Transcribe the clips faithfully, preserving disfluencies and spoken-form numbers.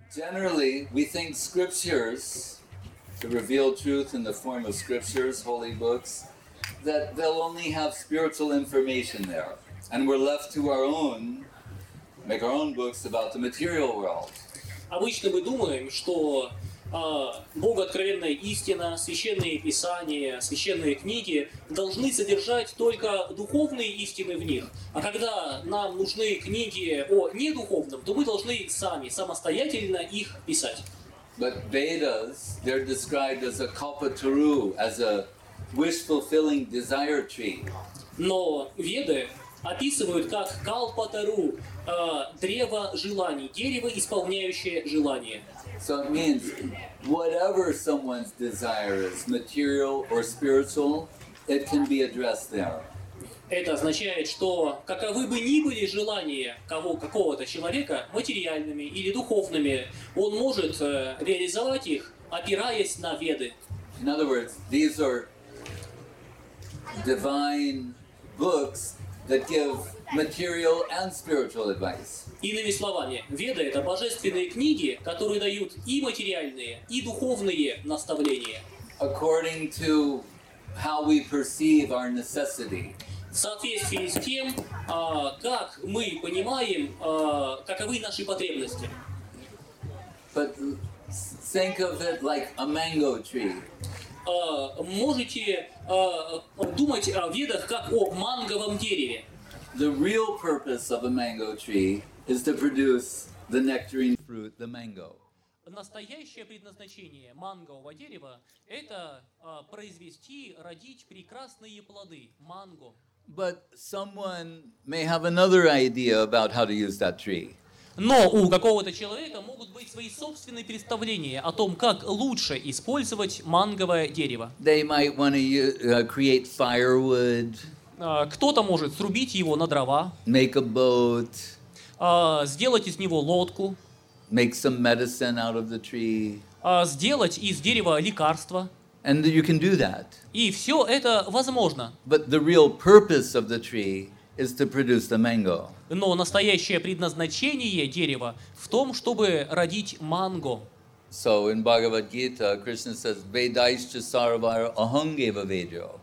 Generally, we think scriptures, the revealed truth in the form of scriptures, holy books, that they'll only have spiritual information there. And we're left to our own, make our own books about the material world. Обычно мы думаем, что э, богооткровенная истина, священные писания, священные книги должны содержать только духовные истины в них. А когда нам нужны книги о недуховном, то мы должны сами, самостоятельно их писать. But Vedas, they're described as a kalpataru, as a wish-fulfilling desire tree. Но Веды описывают как калпатару, э, древо желаний, дерево, исполняющее желание. So it means whatever someone's desire is, material or spiritual, it can be addressed there. Это означает, что каковы бы ни были желания кого, какого-то человека, материальными или духовными, он может э, реализовать их, опираясь на Веды. In other words, these are divine books that give material and spiritual advice. Иными словами, Веды — это божественные книги, которые дают и материальные, и духовные наставления. According to how we perceive our necessity. В соответствии с тем, а, как мы понимаем, а, каковы наши потребности. But think of it like a mango tree. А, можете а, думать о Ведах как о манговом дереве. The real purpose of a mango tree is to produce the nectarine fruit, the mango. Настоящее предназначение мангового дерева – это а, произвести, родить прекрасные плоды, манго. But someone may have another idea about how to use that tree. Но у какого-то человека могут быть свои собственные представления о том, как лучше использовать манговое дерево. They might want to uh, create firewood, А, кто-то может срубить его на дрова, make a boat, а, сделать из него лодку, make some medicine out of the tree. а, сделать из дерева лекарство. And you can do that. И все это возможно. But the real purpose of the tree is to produce the mango. Но настоящее предназначение дерева в том, чтобы родить манго. So in Bhagavad Gita, Krishna says, Vedaischa sarvara ahangeva vedyo.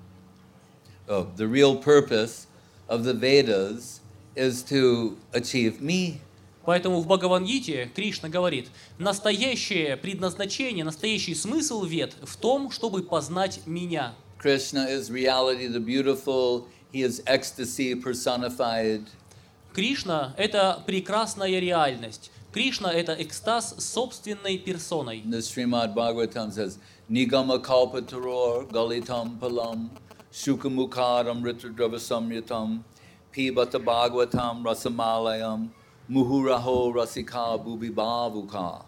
Oh, the real purpose of the Vedas is to achieve me. Поэтому в Бхагавад-гите Кришна говорит, настоящее предназначение, настоящий смысл вед в том, чтобы познать меня. Krishna is reality, the beautiful. He is ecstasy personified. Кришна – это прекрасная реальность. Кришна – это экстаз собственной персоной. The Srimad Bhagavatam says, Nigama kalpataror galitam palam shukamukharam ritradravasamyatam pibata bhagavatam rasamalayam muhuraho rasika bhubibavuka.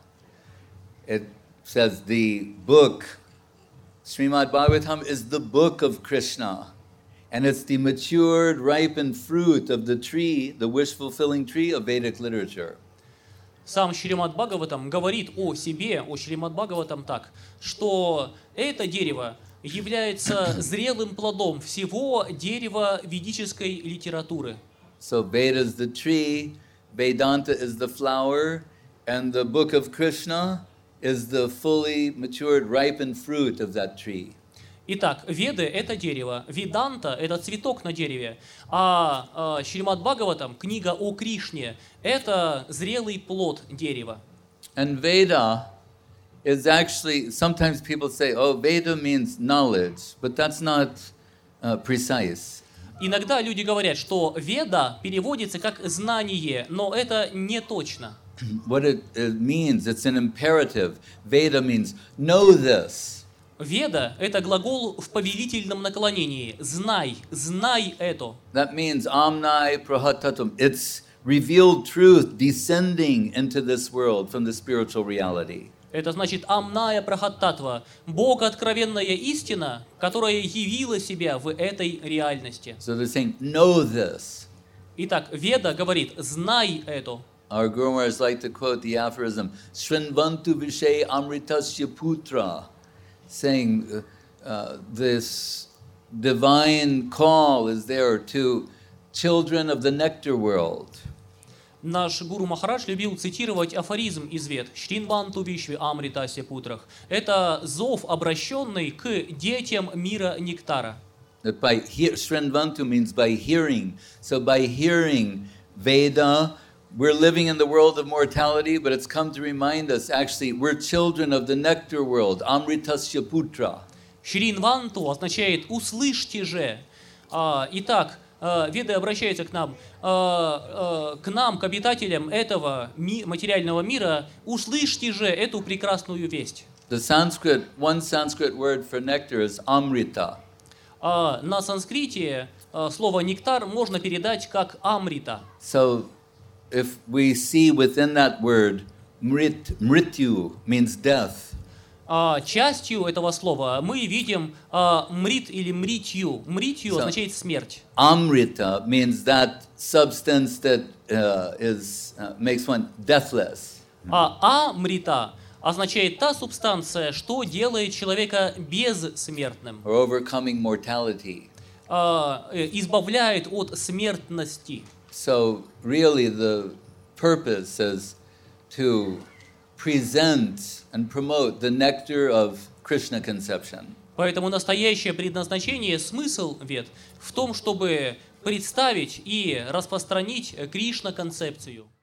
It says the book, Srimad Bhagavatam is the book of Krishna. And it's the matured, ripened fruit of the tree, the wish-fulfilling tree of Vedic literature. Сам Шримад Бхагаватам говорит о себе, о Шримад Бхагаватам так, что это дерево является зрелым плодом всего дерева ведической литературы. So Veda is the tree, Vedanta is the flower, and the book of Krishna is the fully matured, ripened fruit of that tree. Итак, Веды – это дерево, Веданта – это цветок на дереве, а, а Шримад Бхагаватам, книга о Кришне – это зрелый плод дерева. And Veda is actually, sometimes people say, oh, Veda means knowledge, but that's not uh, precise. Иногда люди говорят, что Веда переводится как «знание», но это не точно. What it, it means, it's an imperative. Veda means know this. Веда – это глагол в повелительном наклонении. Знай, знай это. That means amnai prahatatum. It's revealed truth descending into this world from the spiritual reality. Это значит амная прахаттатва, Бог откровенная истина, которая явила себя в этой реальности. So they're saying, know this. Итак, Веда говорит, знай это. Our Gurus like to quote the aphorism, Shrinvantu vishay amritasya putra, saying uh, uh, this divine call is there to children of the nectar world. Наш гуру Махарадж любил цитировать афоризм из Вед «Шринванту вишве амритасе путрах». Это зов, обращенный к детям мира нектара. That by hear, Srinvantu means by hearing. So by hearing Veda, we're living in the world of mortality, but it's come to remind us actually we're children of the nectar world, Amritasya Putra. Шринванту означает «услышьте же». А, итак, а, Веды обращаются к нам, а, а, к нам, к обитателям этого ми- материального мира, услышьте же эту прекрасную весть. The Sanskrit, one Sanskrit word for nectar is Amrita. А, на санскрите а, слово «нектар» можно передать как «амрита». So if we see within that word, mrit, mrityu means death. А, частью этого слова мы видим а, мрит или мритью. Мритью So- означает смерть. Amrita means that substance that uh, is uh, makes one deathless. А амрита означает та субстанция, что делает человека бессмертным, Or overcoming mortality. а, э, избавляет от смертности. So really the purpose is to present and promote the nectar of Krishna conception. Поэтому настоящее предназначение, смысл Вед в том, чтобы представить и распространить Кришна-концепцию.